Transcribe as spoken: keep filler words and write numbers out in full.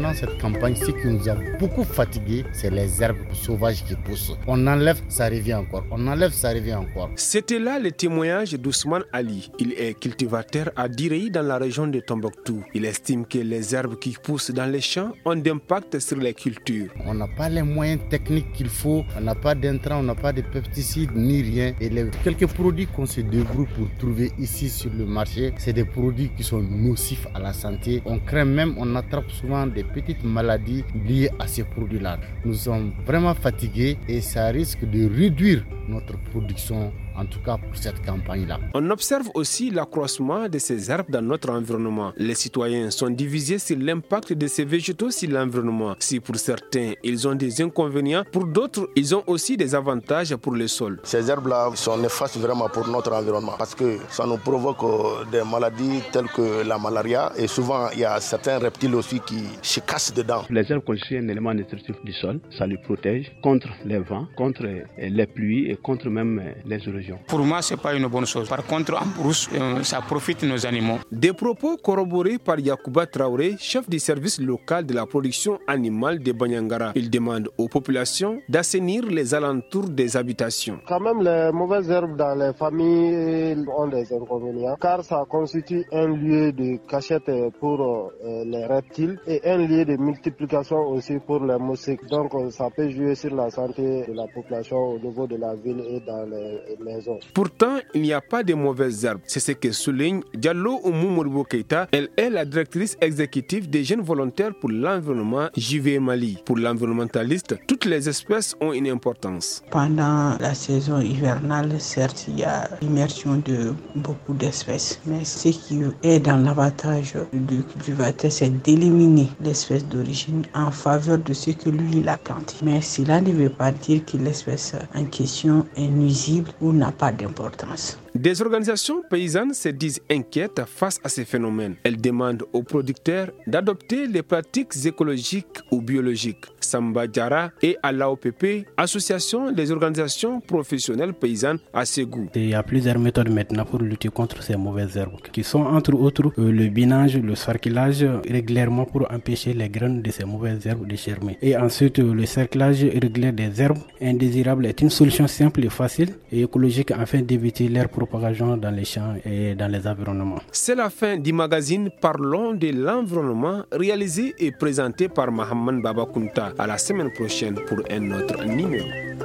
pendant cette campagne, ce qui nous a beaucoup fatigué, c'est les herbes sauvages qui poussent. On enlève, ça revient encore. On enlève, ça revient encore. C'était là le témoignage d'Ousmane Ali. Il est cultivateur à Direi dans la région de Tombouctou. Il estime que les herbes qui poussent dans les champs ont d'impact sur les cultures. On n'a pas les moyens techniques qu'il faut, on n'a pas d'intrants, on n'a pas de pesticides ni rien. Et les quelques produits qu'on se débrouille pour trouver ici sur le marché, c'est des produits qui sont nocifs à la santé. On craint même, on attrape souvent des petites maladies liées à ces produits-là. Nous sommes vraiment fatigués et ça risque de réduire notre production, en tout cas pour cette campagne-là. On observe aussi l'accroissement de ces herbes dans notre environnement. Les citoyens sont divisés sur l'impact de ces végétaux sur l'environnement. Si pour certains, ils ont des inconvénients, pour d'autres, ils ont aussi des avantages pour le sol. Ces herbes-là sont néfastes vraiment pour notre environnement parce que ça nous provoque des maladies telles que la malaria et souvent il y a certains reptiles aussi qui se cassent dedans. Les herbes constituent un élément nutritif du sol. Ça le protège contre les vents, contre les pluies et contre même les érosions. Pour moi, ce n'est pas une bonne chose. Par contre, en brousse, ça profite nos animaux. Des propos corroborés par Yacouba Traoré, chef du service local de la production animale de Banyangara. Il demande aux populations d'assainir les alentours des habitations. Quand même, les mauvaises herbes dans les familles ont des inconvénients car ça constitue un lieu de cachette pour les reptiles et un lieu de multiplication aussi pour les moustiques. Donc, ça peut jouer sur la santé de la population au niveau de la ville et dans les maisons. Pourtant, il n'y a pas de mauvaises herbes. C'est ce que souligne Diallo Oumou Moribo Keita. Elle est la directrice exécutive des jeunes volontaires pour l'environnement J V Mali. Pour l'environnementaliste, toutes les espèces ont une importance. Pendant la saison hivernale, certes, il y a l'immersion de beaucoup d'espèces. Mais ce qui est dans l'avantage du cultivateur, c'est d'éliminer l'espèce d'origine en faveur de ce que lui il a planté. Mais cela ne veut pas dire que l'espèce en question est nuisible ou n'a pas d'importance. Des organisations paysannes se disent inquiètes face à ces phénomènes. Elles demandent aux producteurs d'adopter les pratiques écologiques ou biologiques. Samba Diarra et à l'A O P P, association des organisations professionnelles paysannes à Ségou. Il y a plusieurs méthodes maintenant pour lutter contre ces mauvaises herbes, qui sont entre autres euh, le binage, le sarclage régulièrement pour empêcher les graines de ces mauvaises herbes de germer. Et ensuite, euh, le cerclage régulier des herbes indésirables est une solution simple et facile et écologique afin d'éviter leur propagation dans les champs et dans les environnements. C'est la fin du magazine Parlons de l'environnement, réalisé et présenté par Mahaman Baba Kunta. À la semaine prochaine pour un autre numéro.